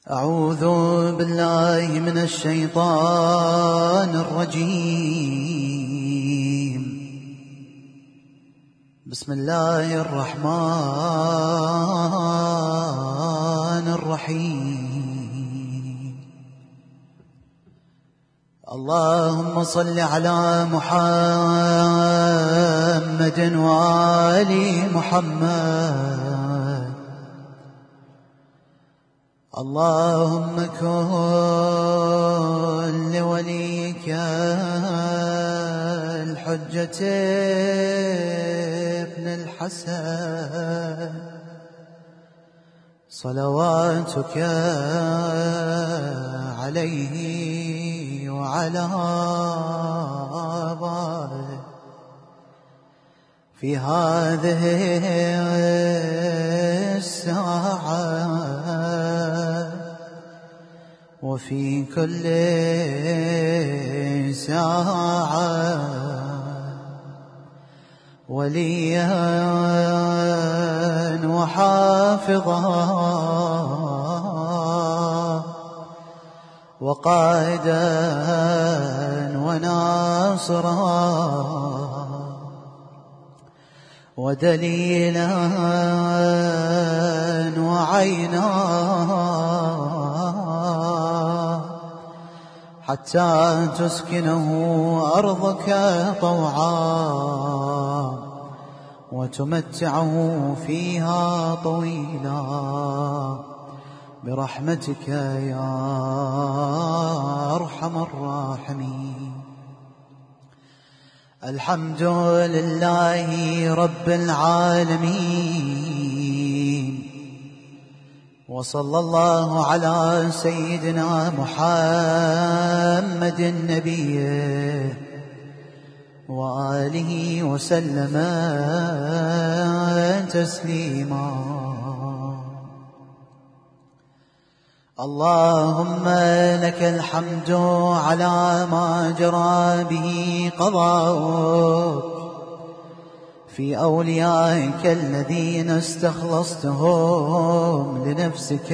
أعوذ بالله من الشيطان الرجيم. بسم الله الرحمن الرحيم. اللهم صل على محمد وآل محمد. اللهم كن لوليك الحجة ابن الحسن صلواتك عليه وعلى آبائه في هذه الساعة وفي كل ساعة وليا وحافظا وقائدا وناصرا ودليلا وعينا حتى تسكنه أرضك طوعا وتمتعه فيها طويلا برحمتك يا أرحم الراحمين. الحمد لله رب العالمين، وصلى الله على سيدنا محمد النبي وآله وسلم تسليما. اللهم لك الحمد على ما جرى به قضاؤك في أوليائك الذين استخلصتهم لنفسك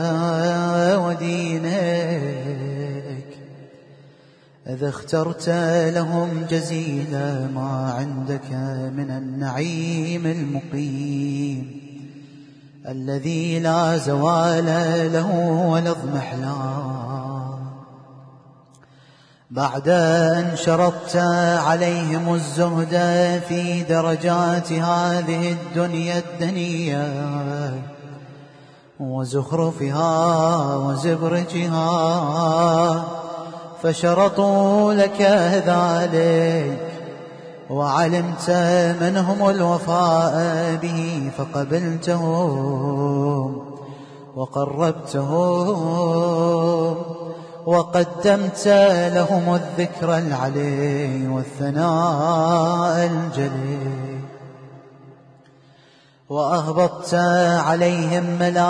ودينك، إذ اخترت لهم جزيل ما عندك من النعيم المقيم الذي لا زوال له ولا اضمحلال، بعد أن شرطت عليهم الزهد في درجات هذه الدنيا الدنية وزخرفها وزبرجها، فشرطوا لك ذلك وعلمت منهم الوفاء به فقبلتهم وقربتهم وقدمت لهم الذكر العلي والثناء الجليل، وأهبطت عليهم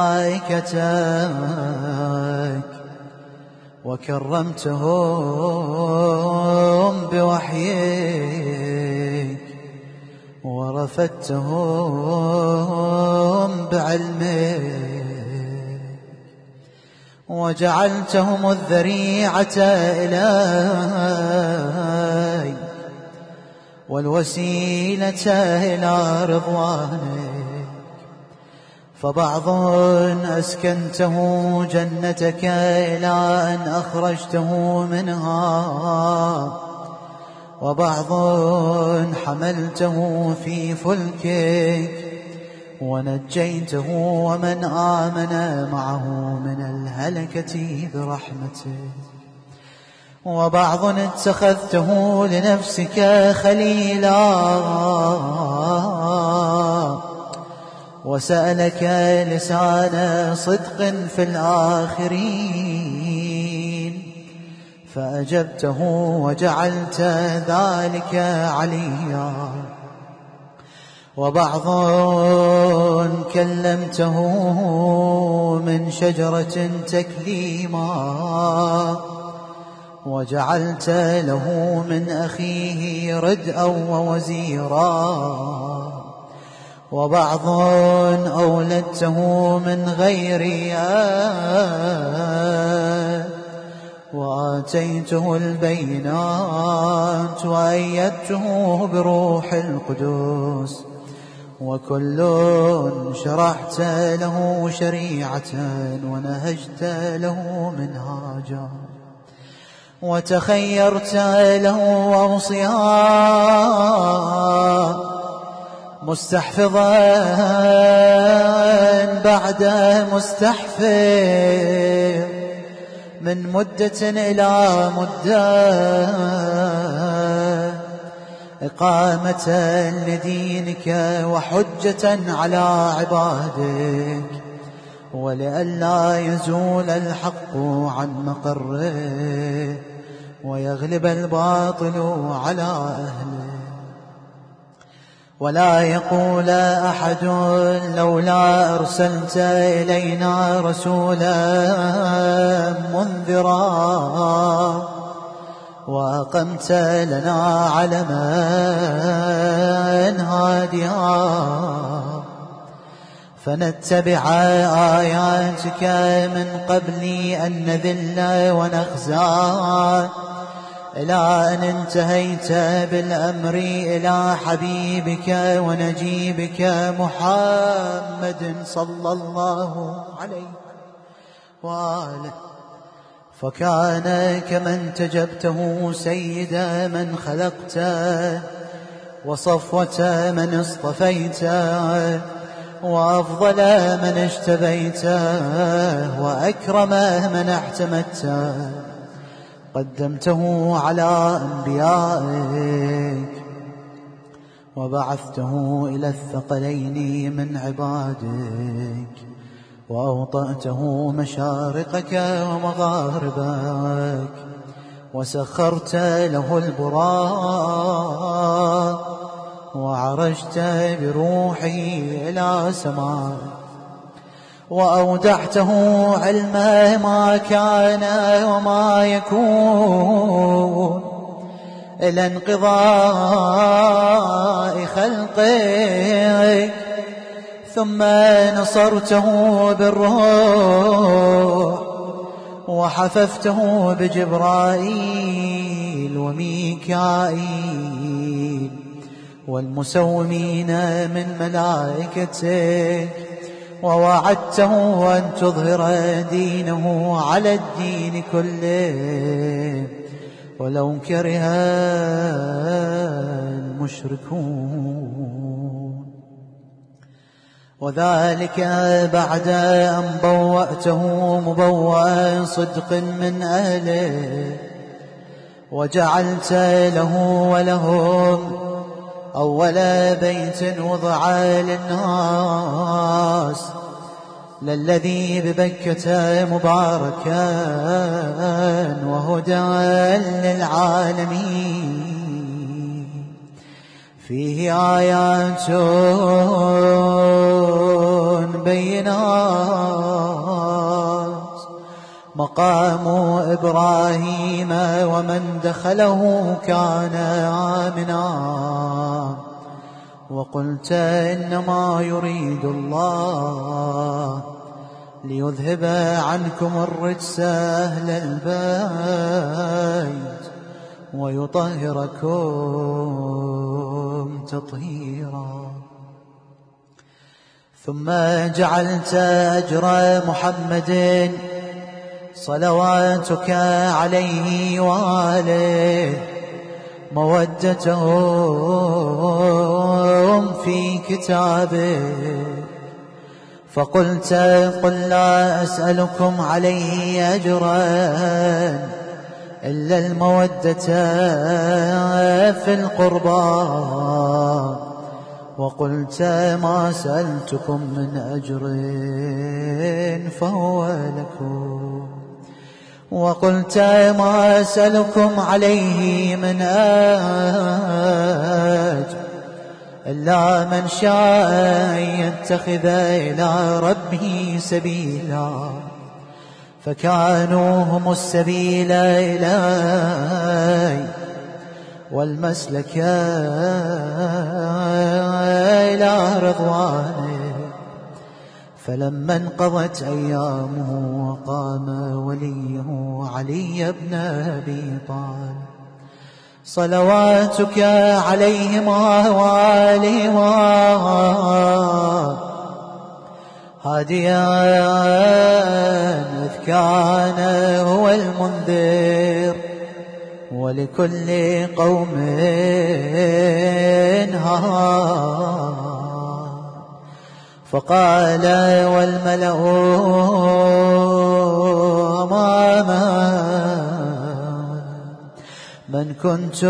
ملائكتك وكرمتهم بوحيك ورفدتهم بعلمك وجعلتهم الذريعة إليك والوسيلة إلى رضوانك، فبعض أسكنته جنتك إلى أن أخرجته منها، وبعض حملته في فلكك ونجيته ومن آمن معه من الهلكة برحمتك، وبعض اتخذته لنفسك خليلا وسألك لسان صدق في الآخرين فأجبته وجعلت ذلك عليا، وبعض كلمته من شجرة تكليما وجعلت له من أخيه ردءا ووزيرا، وبعض أولدته من غيري وآتيته البينات وأيدته بروح القدس، وكل شرحت له شريعة ونهجت له منهاجا، وتخيرت له أوصياء مستحفظا بعد مستحفظ من مدة إلى مدة، إقامة لدينك وحجة على عبادك، ولئلا يزول الحق عن مقره ويغلب الباطل على أهله. ولا يقول أحد لولا أرسلت إلينا رسولا منذرا وأقمت لنا علما هاديا فنتبع آياتك من قبل أن نذل ونخزى، إلى أن انتهيت بالأمر إلى حبيبك ونجيبك محمد صلى الله عليه وآله، فكان كمن تجبته سيد من خلقت وصفوة من اصطفيت وأفضل من اجتبيت وأكرم من احتمدت، قدمته على أنبيائك وبعثته إلى الثقلين من عبادك، وأوطأته مشارقك ومغاربك، وسخرت له البراق وعرجت بروحي إلى سماء، وأودعته علم ما كان وما يكون إلى انقضاء خلقك، ثم نصرته بالروح وحففته بجبرائيل وميكائيل والمسومين من ملائكتك، ووعدته أن تظهر دينه على الدين كله ولو كره المشركون، وذلك بعد أن بوأته مبوأ صدق من أهله، وجعلت له ولهم أول بيت وضع للناس للذي ببكة مباركا وهدى للعالمين، فيه آيات بينات مقام إبراهيم ومن دخله كان آمنا، وقلت إنما يريد الله ليذهب عنكم الرجس أهل البيت ويطهركم تطهيرا. ثم جعلت أجر محمد صلواتك عليه وآله مودتهم في كتابك، فقلت قل لا أسألكم عليه أجرا إلا المودة في القربى، وقلت ما سألتكم من أجر فهو لكم، وقلت ما أسألكم عليه من أجر إلا من شاء أن يتخذ إلى ربه سبيلا، فكانوا هم السبيل إلي، والمسلك إلى رضوانه. فلما انقضت أيامه وقام وليه علي بن أبي طالب صلواتك عليهما وآلهما هاديا إذ كان هو المنذر ولكل قوم هاد. فقال والملأ أمامه من كنت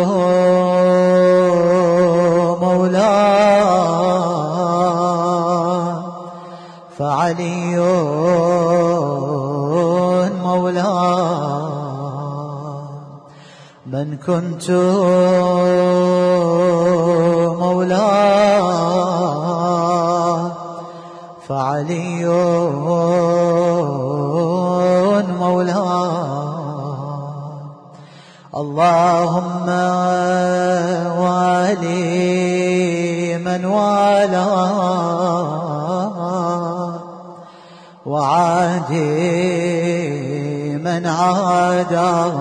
مولاه فعلي مولاه، من كنت مولاه فعلي مولاه. اللهم والي من والاه وعادي من عاداه،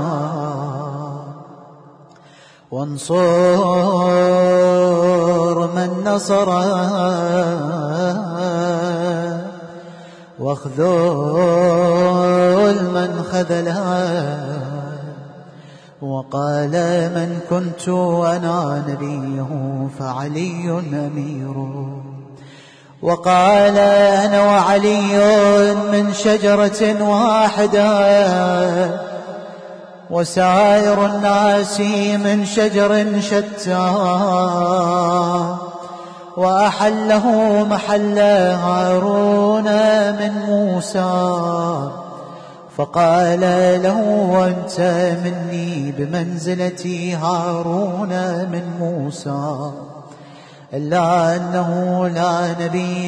وانصر من نصره واخذل من خذله. وقال من كنت أنا نبيه فعلي أميره، وقال أنا وعلي من شجرة واحدة وسائر الناس من شجر شتى، وأحله محل هارون من موسى. فقال له أنت مني بمنزلة هارون من موسى، إلا أنه لا نبي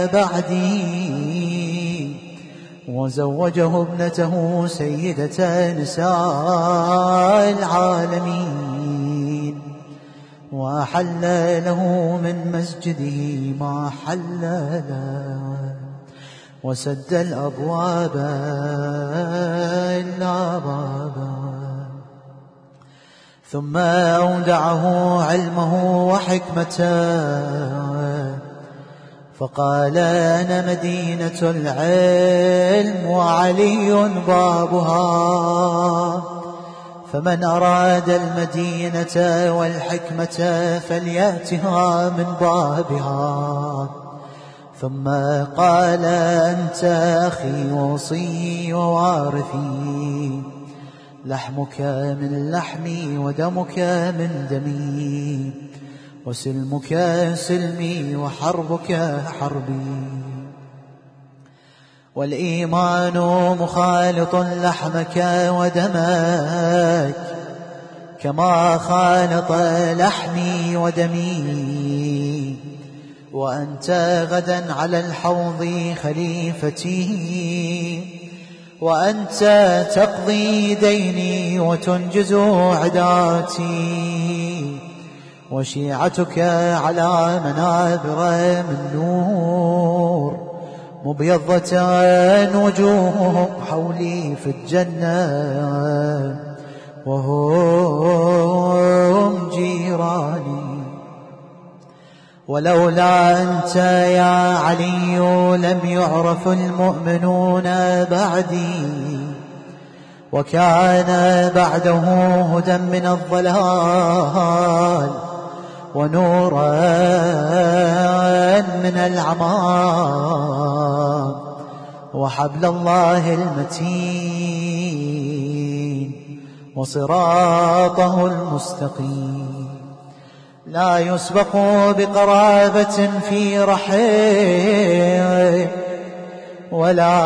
بعدي. وزوجه ابنته سيدة نساء العالمين، وأحل له من مسجده ما حل له، وسد الأبواب إلا بابا. ثم أودعه علمه وحكمته، فقال أنا مدينة العلم وعلي بابها، فمن أراد المدينة والحكمة فليأتها من بابها. ثم قال أنت أخي ووصي ووارثي، لحمك من لحمي ودمك من دمي، وسلمك سلمي وحربك حربي. والإيمان مخالط لحمك ودمك كما خالط لحمي ودمي، وأنت غدا على الحوض خليفتي، وأنت تقضي ديني وتنجز عداتي، وشيعتك على منابر من نور مبيضة وجوههم حولي في الجنة وهم جيراني. ولولا أنت يا علي لم يعرف المؤمنون بعدي، وكان بعده هدى من الضلال ونورا من العمى، وحبل الله المتين وصراطه المستقيم. لا يسبق بقرابة في رحم، ولا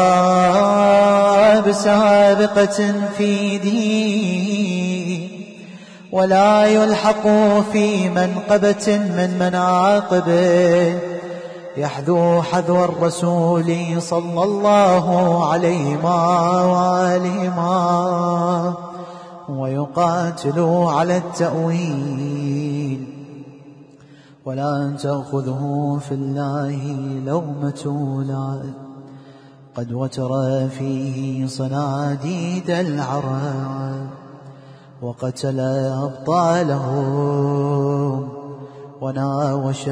بسابقة في دين، ولا يلحق في منقبة من مناقبه، يحذو حذو الرسول صلى الله عليه وآله ويقاتل على التأويل، ولا تأخذه في الله لومة لائم، قد وتر فيه صناديد العرب، وقتل أبطالهم وناوش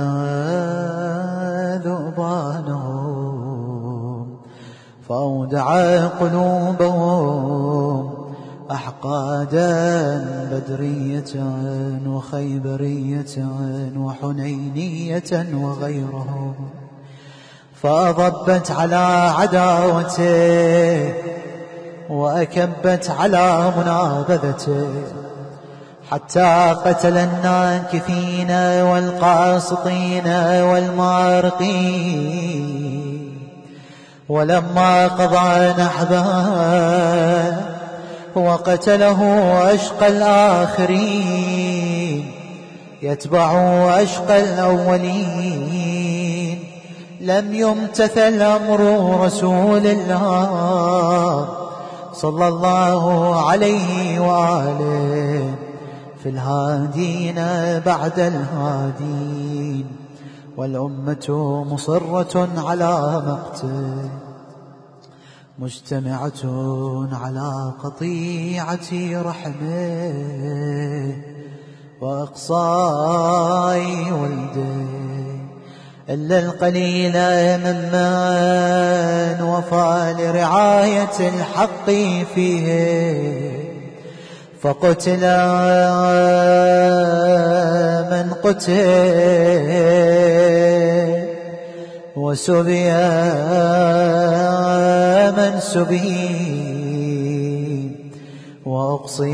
ذؤبانهم، فأودع قلوبهم أحقادا بدرية وخيبرية وحنينية وغيرهم، فأضبت على عداوته وأكبت على منابذته، حتى قتل الناكثين والقاسطين والمارقين. ولما قضى نحبه وقتله أشقى الآخرين يتبع أشقى الأولين، لم يمتثل أمر رسول الله صلى الله عليه وآله في الهادين بعد الهادين، والأمة مصرة على مقته، مجتمعة على قطيعة رحمه وأقصاء ولده، إلا القليل ممن وفى لرعاية الحق فيه، فقتل من قتل وسبي من سبي وأقصي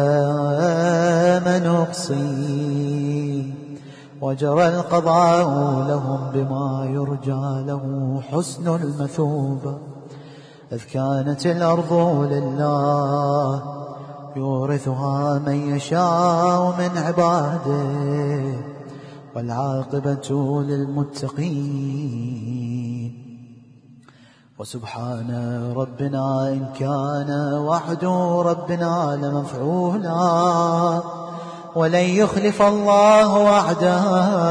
من أقصي، وجرى القضاء لهم بما يرجى له حسن المثوبة، إذ كانت الأرض لله يورثها من يشاء من عباده، والعاقبة للمتقين. وسبحان ربنا إن كان وعد ربنا لمفعولا، ولن يخلف الله وعده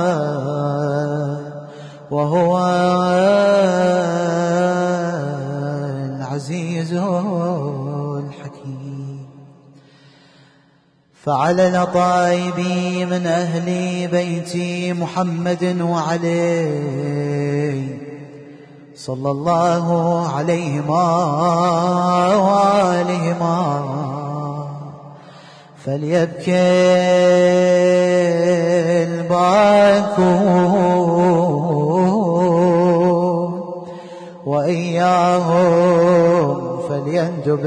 وهو العزيز الحكيم. فعلى الأطايب من أهل بيت محمد وعليه صلى الله عليهما وآلهما فليبكي الباكون، وإياهم فليندب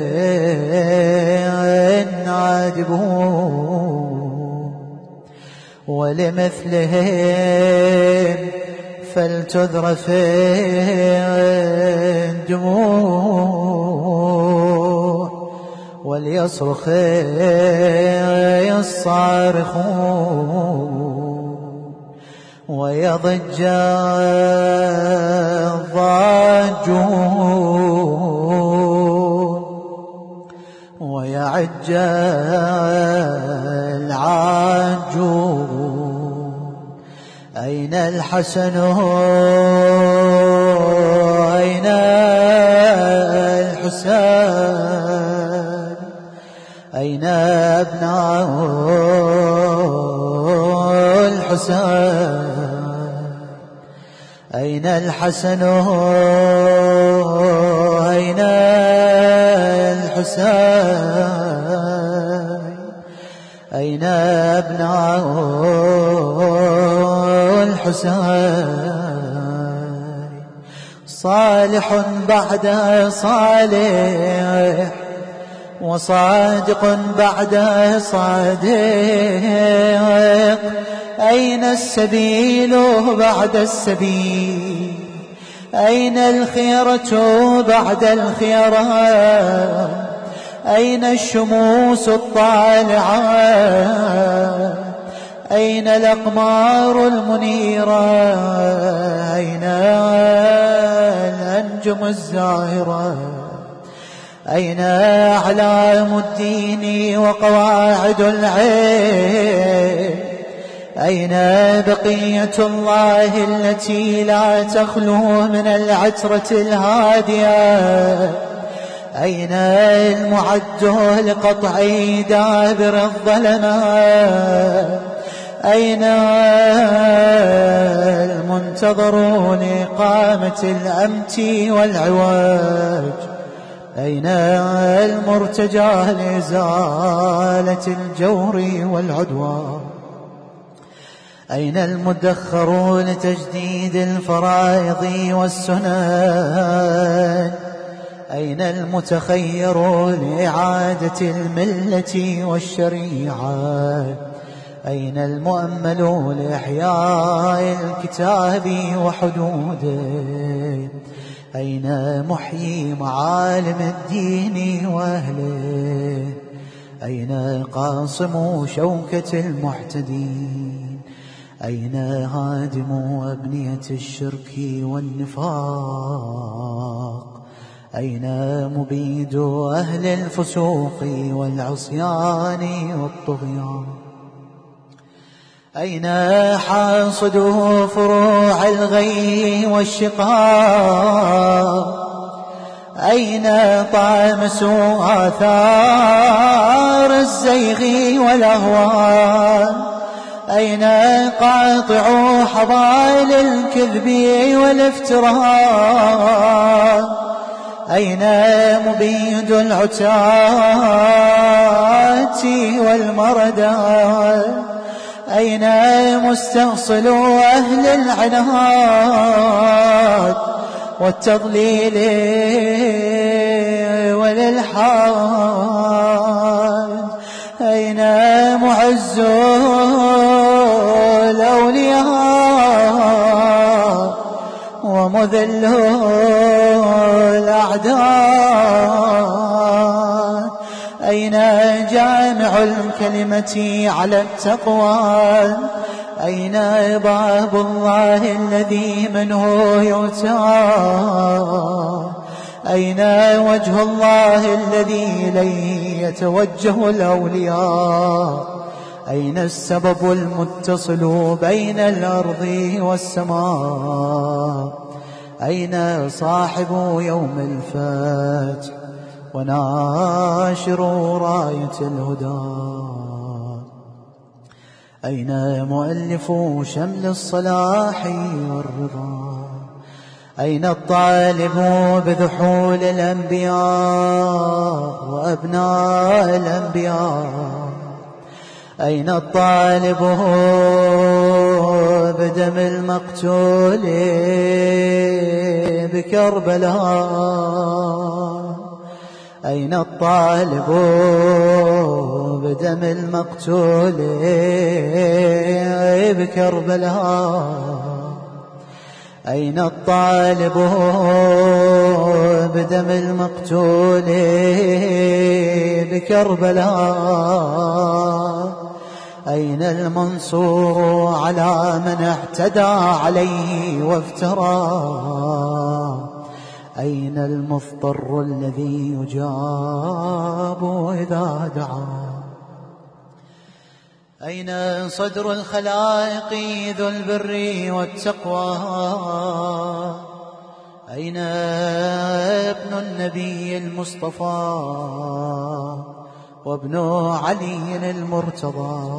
النادبون، ولمثلهم فلتذرف الدموع، وليصرخ الصارخون، ويضج الضاجون، ويعج العاجون. أين الحسن أين الحسين، أين أبناء الحسين، أين الحسن أين الحسين، أين أبناء الحسين. صالح بعد صالح، وصادق بعد صادق، أين السبيل بعد السبيل، أين الخيرة بعد الخيرة، أين الشموس الطالعة، أين الأقمار المنيرة، أين الأنجم الزاهرة، أين أعلام الدين وقواعد العلم؟ أين بقية الله التي لا تخلو من العترة الهادية؟ أين المعد لقطع دابر الظلمات؟ أين المنتظر لإقامة الأمت والعواج؟ أين المرتجى لإزالة الجور والعدوان؟ أين المدخر لتجديد الفرائض والسنن؟ أين المتخير لإعادة الملة والشريعة؟ أين المؤمل لإحياء الكتاب وحدوده؟ أين محيي معالم الدين وأهله؟ أين قاصم شوكة المحتدين؟ أين هادم أبنية الشرك والنفاق؟ أين مبيد أهل الفسوق والعصيان والطغيان؟ أين حاصد فروع الغي والشقاق؟ أين طامس آثار الزيغ والأهوال؟ أين قاطع حبال الكذب والافتراء؟ أين مبيد العتاة والمردى؟ أين مستأصل أهل العناد والتضليل والإلحاد؟ أين معز الأولياء ومذل الأعداء؟ أين جامع الكلمة على التقوى؟ أين باب الله الذي منه يؤتى؟ أين وجه الله الذي إليه يتوجه الأولياء؟ أين السبب المتصل بين الأرض والسماء؟ أين صاحب يوم الفتح وناشر راية الهدى؟ أين مؤلف شمل الصلاح والرضا؟ أين الطالب بذحول الأنبياء وأبناء الأنبياء؟ أين الطالب بدم المقتول بكربلاء؟ أين الطالب بدم المقتول بكربلاء؟ أين الطالب بدم المقتول بكربلاء؟ أين المنصور على من اعتدى عليه وافترى؟ أين المضطر الذي يجاب إذا دعا؟ أين صدر الخلائق ذو البر والتقوى؟ أين ابن النبي المصطفى وابن علي المرتضى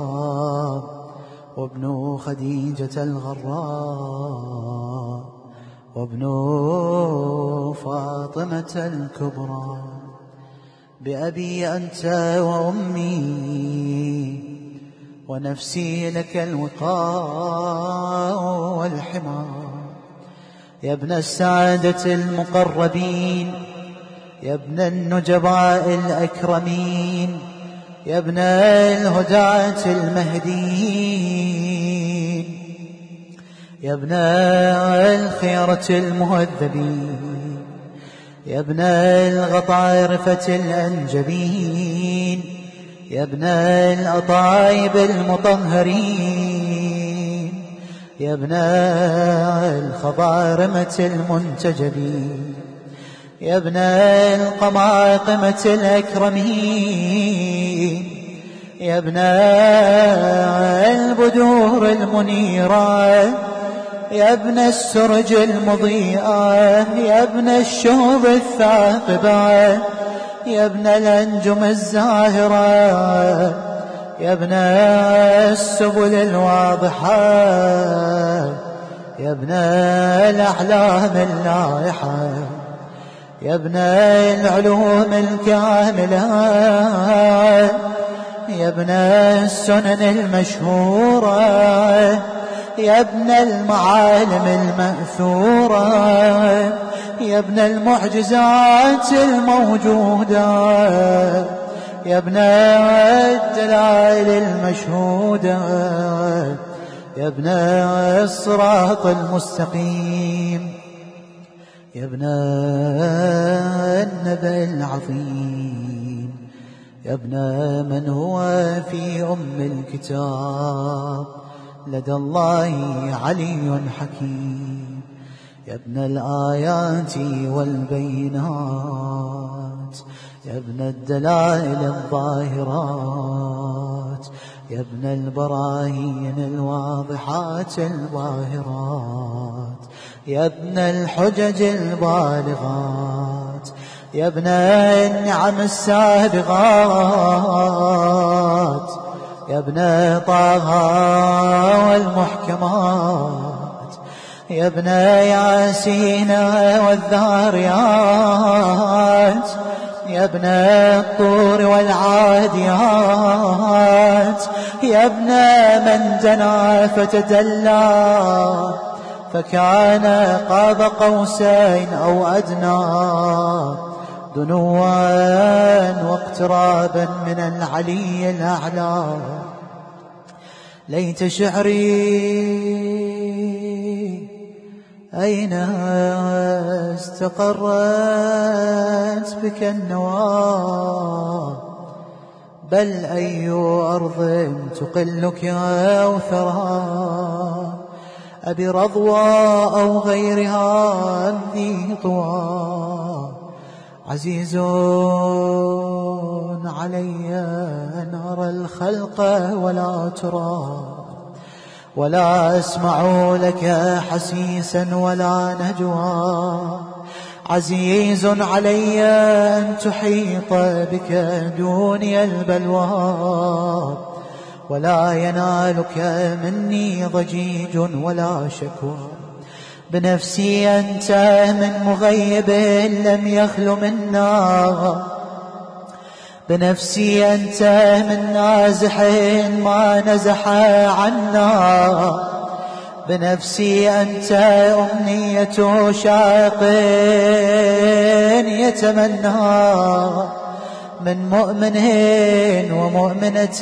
وابن خديجة الغراء وابن فاطمة الكبرى؟ بأبي أنت وأمي ونفسي لك الوقاء والحمى. يا ابن السعادة المقربين، يا ابن النجباء الأكرمين، يا ابن الهداة المهديين، يا ابن الخيرة المهذبين، يا ابن الغطارفة الأنجبين، يا ابن الأطايب المطهرين، يا ابن الخضارمة المنتجبين، يا ابن القماقمة الأكرمين، يا ابن البدور المنيرة، يا ابن السرج المضيئة، يا ابن الشهب الثاقبة، يا ابن الأنجم الزاهرة، يا ابن السبل الواضحة، يا ابن الأحلام اللائحة، يا ابن العلوم الكاملة، يا ابن السنن المشهورة، يا ابن المعالم المأثورة، يا ابن المعجزات الموجودة، يا ابن الدلائل المشهودة، يا ابن الصراط المستقيم، يا ابن النبأ العظيم، يا ابن من هو في الكتاب لدى الله علي حكيم، يا ابن الآيات والبينات، يا ابن الدلائل الظاهرات، يا ابن البراهين الواضحات الباهرات، يا ابن الحجج البالغات، يا ابن النعم السابغات، يا ابن طه والمحكمات، يا ابن ياسين والذاريات، يا ابن الطور والعاديات، يا ابن من دنا فتدلى فكان قاب قوسين أو أدنى، دنوا واقترابا من العلي الأعلى. ليت شعري أين استقرت بك النوى، بل أي أرض تقلك أو ثرى، أبي رضوى أو غيرها أم ذي طوى، عزيز علي أن أرى الخلق ولا ترى، ولا أسمع لك حسيسا ولا نجوى، عزيز علي أن تحيط بك دوني البلوى، ولا ينالك مني ضجيج ولا شكوى، بنفسي أنت من مغيب لم يخل منا، بنفسي أنت من نازح ما نزح عنا، بنفسي أنت أمنية شاق يتمنى، من مؤمن ومؤمنة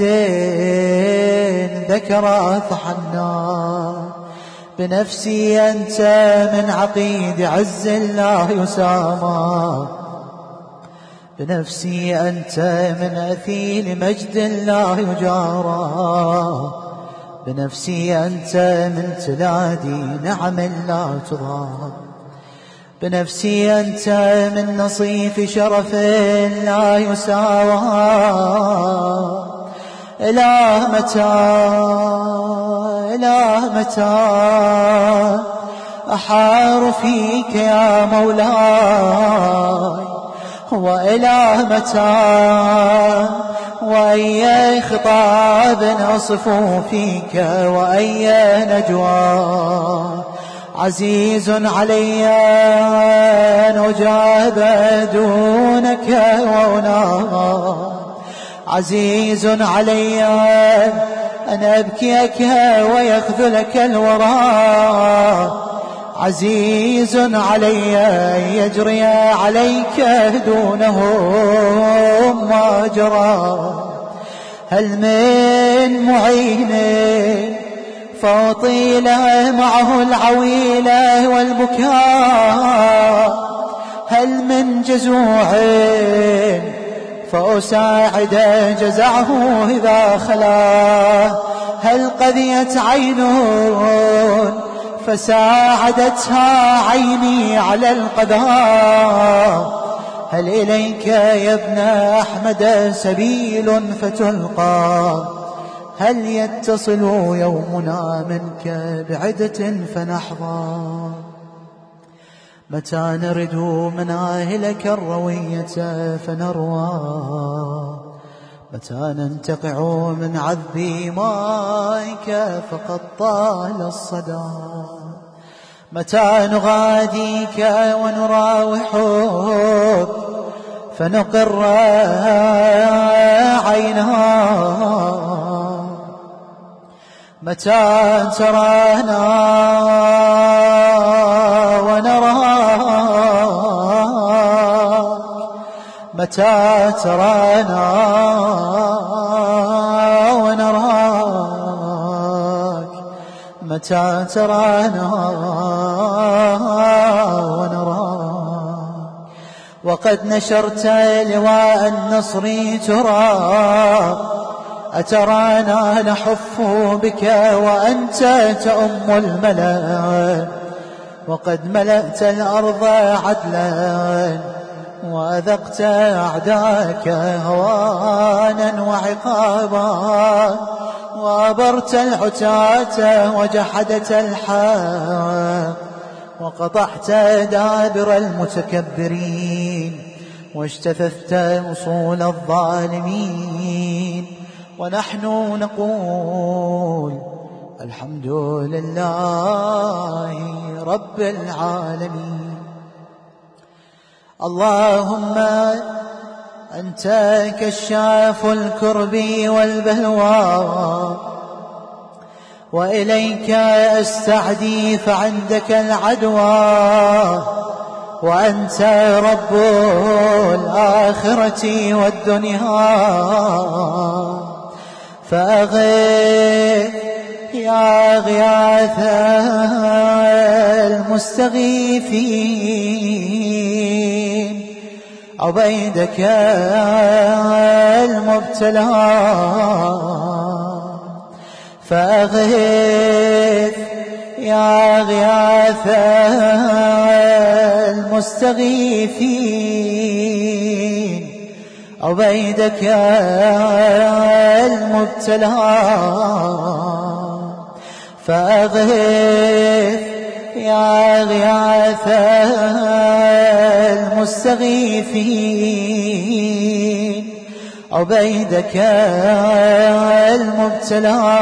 ذكر فحنا، بنفسي أنت من عقيد عز الله يسامى، بنفسي أنت من أثيل مجد الله يجارى، بنفسي أنت من تلادي نعم لا تضام، بنفسي أنت من نصيف شرف لا يساوى، إله متى أحار فيك يا مولاي، وإله متى وأي خطاب أصف فيك وأي نجوى، عزيز علي أن أجاب دونك وأنام، عزيز علي أن أبكيك ويخذلك الورى، عزيز علي أن يجري عليك دونهم ما جرى، هل من معين فأطيله معه العويلة والبكاء، هل من جزوع فأساعد جزعه إذا خلا، هل قذيت عين فساعدتها عيني على القضاء. هل إليك يا ابن أحمد سبيل فتلقى؟ هل يتصل يومنا منك بعدة فنحظى؟ متى نرد مناهلك الروية فنروى؟ متى ننتقع من عذب مائك فقد طال الصدى؟ متى نغاديك ونراوحك فنقر عينها؟ متى ترانا ونراك؟ متى ترانا ونراك؟ متى ترانا ونراك؟ وقد نشرت لواء النصر ترى، أترانا نحف بك وأنت تؤم الملأ؟ وقد ملأت الأرض عدلا وأذقت أعداءك هوانا وعقابا، وأبرت العتاة وجحدت الحق، وقطعت دابر المتكبرين، واجتثثت أصول الظالمين. ونحن نقول الحمد لله رب العالمين. اللهم أنت كشاف الكرب والبلوى، وإليك أستعدي فعندك العدوى، وأنت رب الآخرة والدنيا. فأغث يا غياث المستغيثين عبيدك المبتلى. فأغث يا غياث المستغيثين عبيدك المبتلى. فأغث يا غياث المستغيثين عبيدك المبتلى.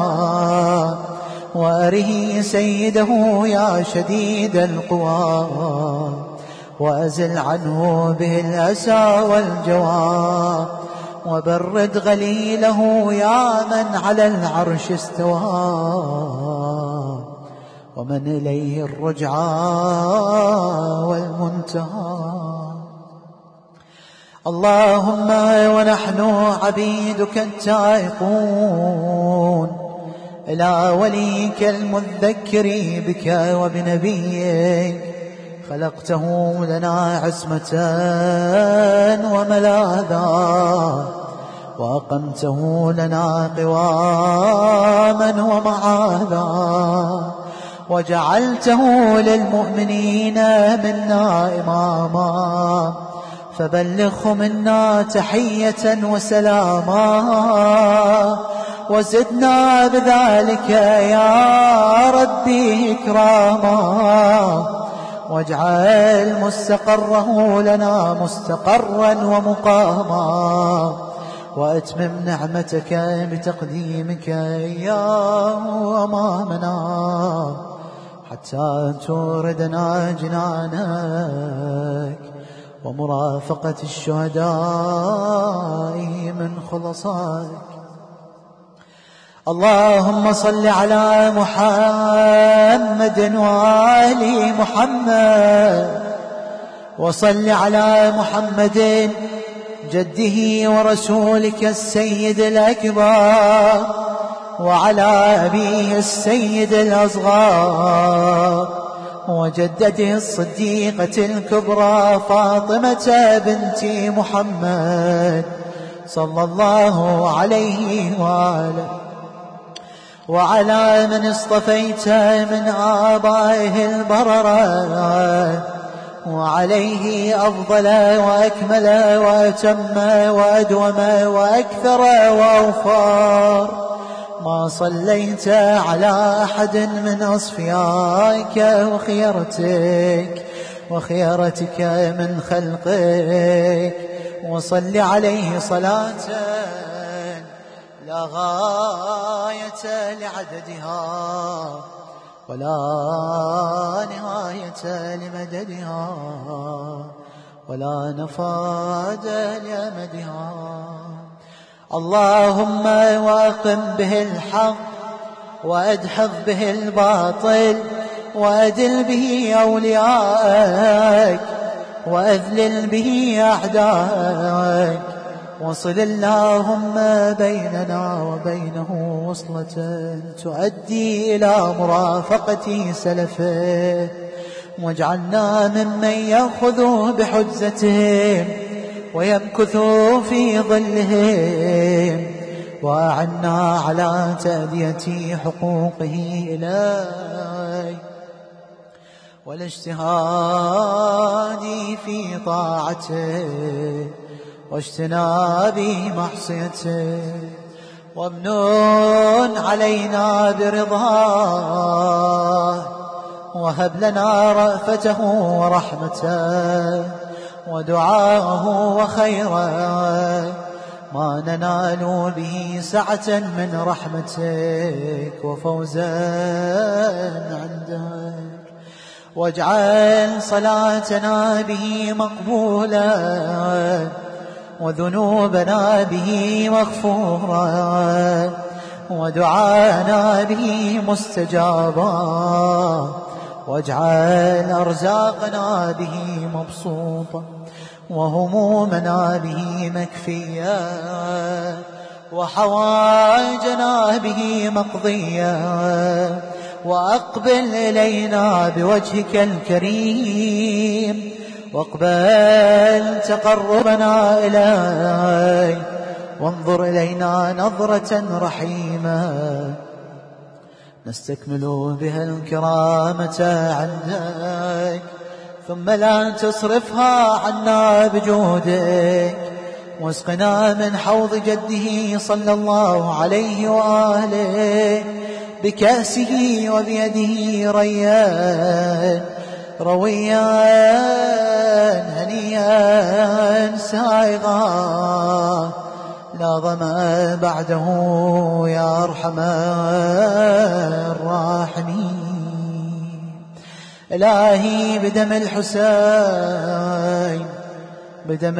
وأره سيده يا شديد القوى، وأزل عنه به الأسى والجوى. وبرد غليله يا من على العرش استوى، ومن إليه الرجعى والمنتهى. اللهم ونحن عبيدك التائقون إلى وليك المذكر بك وبنبيك، خلقته لنا عصمة وملاذا، وأقمته لنا قواما ومعاذا، وجعلته للمؤمنين منا إماما، فبلغه منا تحية وسلاما. وزدنا بذلك يا ربي إكراما، واجعل مستقره لنا مستقرا ومقاما، وأتمم نعمتك بتقديمك إياه أمامنا، حتى توردنا جنانك ومرافقة الشهداء من خلصائك. اللهم صل على محمد وآل محمد، وصل على محمد جده ورسولك السيد الأكبر، وعلى أبيه السيد الأصغر، وجدته الصديقة الكبرى فاطمة بنت محمد صلى الله عليه وآله، وعلى من اصطفيت من آبائه البررة، وعليه أفضل وأكمل وأتم وأدوم وأكثر وأوفار ما صليت على أحد من أصفيائك وخيرتك من خلقك، وصل عليه صلاة لا غاية لعددها ولا نهاية لمددها ولا نفاد لأمدها. اللهم واقم به الحق وأدحض به الباطل وأدل به أولياءك وأذلل به أعداءك، وصل اللهم بيننا وبينه وصلة تؤدي إلى مرافقة سلفه، واجعلنا ممن يأخذ بحجزتهم ويمكث في ظلهم، وأعنا على تأدية حقوقه إليه والاجتهاد في طاعته واجتناب معصيته، وامنن علينا برضاه، وهب لنا رأفته ورحمته ودعاءه وخيره ما ننال به سعة من رحمتك وفوزا عندك، واجعل صلاتنا به مقبولة وذنوبنا به مغفورة ودعانا به مستجابا، واجعل أرزاقنا به مبسوطة وهمومنا به مكفية وحوائجنا به مقضية، وأقبل إلينا بوجهك الكريم واقبل تقربنا إليك، وانظر إلينا نظرة رحيمة نستكمل بها الكرامة عندك، ثم لا تصرفها عنا بجودك، واسقنا من حوض جده صلى الله عليه وآله بكأسه وبيده ريان رويا هنيا سائغا لا ظمأ بعده يا أرحم الراحمين. إلهي بدم الحسين بدم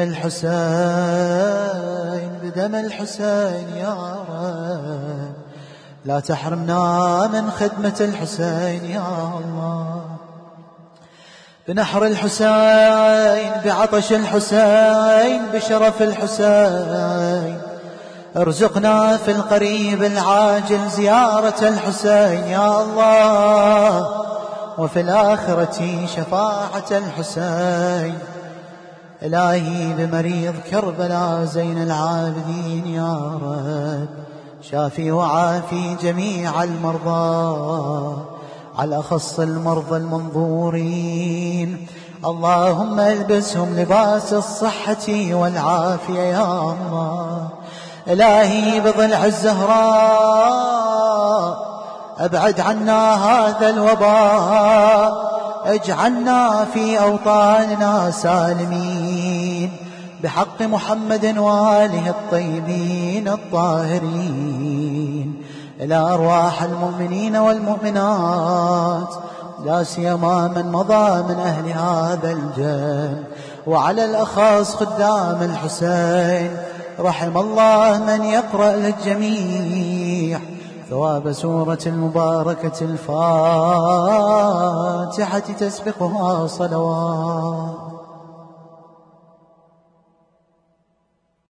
الحسين بدم الحسين يا رب لا تحرمنا من خدمة الحسين يا الله، بنحر الحسين بعطش الحسين بشرف الحسين، ارزقنا في القريب العاجل زيارة الحسين يا الله، وفي الآخرة شفاعة الحسين. إلهي بمريض كربلاء زين العابدين يا رب شافي وعافي جميع المرضى على أخص المرضى المنظورين، اللهم البسهم لباس الصحة والعافية يا الله. إلهي بضلع الزهراء أبعد عنا هذا الوباء، اجعلنا في أوطاننا سالمين بحق محمد وآله الطيبين الطاهرين، إلى أرواح المؤمنين والمؤمنات لا سيما من مضى من أهل هذا الجنب، وعلى الأخص خدام الحسين، رحم الله من يقرأ للجميع ثواب سورة المباركة الفاتحة تسبقها صلوات.